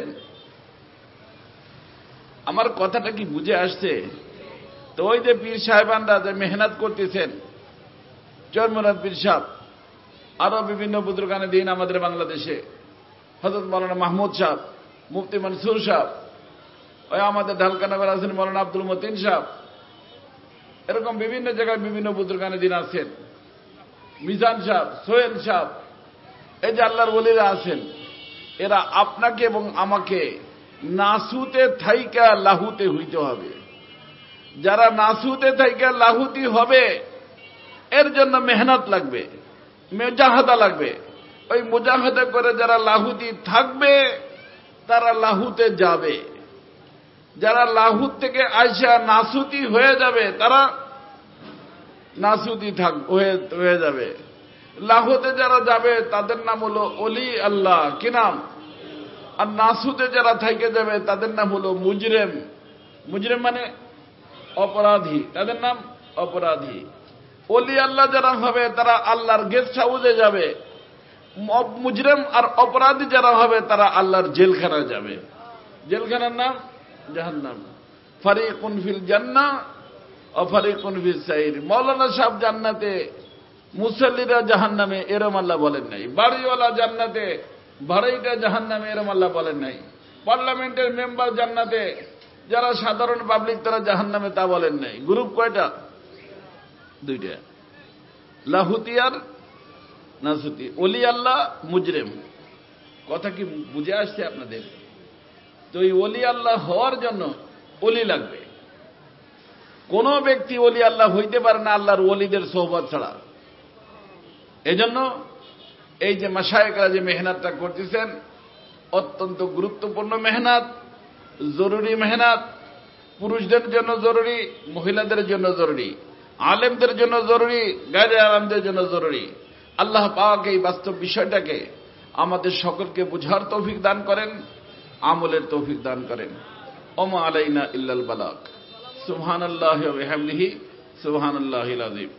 আমার কথাটা কি বুঝে আসছে? তো ওই যে পীর সাহেবানরা যে মেহনত করতেছেন, চরমুরাদ পীর সাহেব, আরো বিভিন্ন বুজুর্গানে দিন আমাদের বাংলাদেশে, হযরত মাওলানা মাহমুদ সাহেব, মুফতি মনসুর সাহেব, ওই আমাদের ঢালকানগর আছেন মাওলানা আব্দুল মতিন সাহেব, এরকম বিভিন্ন জায়গায় বিভিন্ন বুজুর্গানে দিন আছেন, মিজান সাহেব, সোহেল সাহেব, এই যে আল্লাহর ওলিরা আছেন, এরা আপনাকে এবং আমাকে নাসুতে থাইকা লাহুতে হইতে হবে। যারা নাসুতে থাইকা লাহুতি হবে এর জন্য মেহনত লাগবে, মুজাহাদা লাগবে। ওই মুজাহাদা করে যারা লাহুতি থাকবে তারা লাহুতে যাবে। যারা লাহুত থেকে আইসা নাসুতি হয়ে যাবে তারা নাসুতি হয়ে যাবে। লাহুতে যারা যাবে তাদের নাম হলো ওলি আল্লাহ। কি নাম? আর নাসুতে যারা থাইকে যাবে তাদের নাম হলো মুজরিম। মুজরিম মানে অপরাধী, তাদের নাম অপরাধী। ওলি আল্লাহ যারা হবে তারা আল্লাহর গেস্ট হাউসে যাবে। মুজরিম আর অপরাধী যারা হবে তারা আল্লাহর জেলখানায় যাবে। জেলখানার নাম জাহান্নাম। ফারিকুন ফিল জান্নাহ ও ফারিকুন ফিস সাঈর। মাওলানা সাহেব জান্নাতে, মুসল্লিরা জাহান্নামে, এরম আল্লাহ বলেন নাই। বাড়িওয়ালা জান্নাতে, ভাড়াইটা জাহান্নামে, এরম আল্লাহ বলেন নাই। পার্লামেন্টের মেম্বার জান্নাতে, যারা সাধারণ পাবলিক তারা জাহান্নামে, তা বলেন নাই। গ্রুপ কয়টা? 2টা, লাহুতি আর নাসুতি। ওলি আল্লাহ, মুজরিম। কথা কি বুঝে আসছে আপনাদের? তো এই ওলি আল্লাহ হওয়ার জন্য ওলি লাগবে। কোন ব্যক্তি ওলি আল্লাহ হইতে পারে না আল্লাহর ওলিদের সোহবত ছাড়া। এজন্য এই যে মাশায়েখরা যে মেহনতটা করতেছেন, অত্যন্ত গুরুত্বপূর্ণ মেহনত, জরুরি মেহনত। পুরুষদের জন্য জরুরি, মহিলাদের জন্য জরুরি, আলেমদের জন্য জরুরি, গায়রে আলেমদের জন্য জরুরি। আল্লাহ পাক এই বাস্তব বিষয়টাকে আমাদের সকলকে বুঝার তৌফিক দান করেন, আমলের তৌফিক দান করেন। ওমা আলাইনা ইল্লাল বালাগ। সুবহানাল্লাহি ওয়া বিহামদিহি, সুবহানাল্লাহিল আযীম।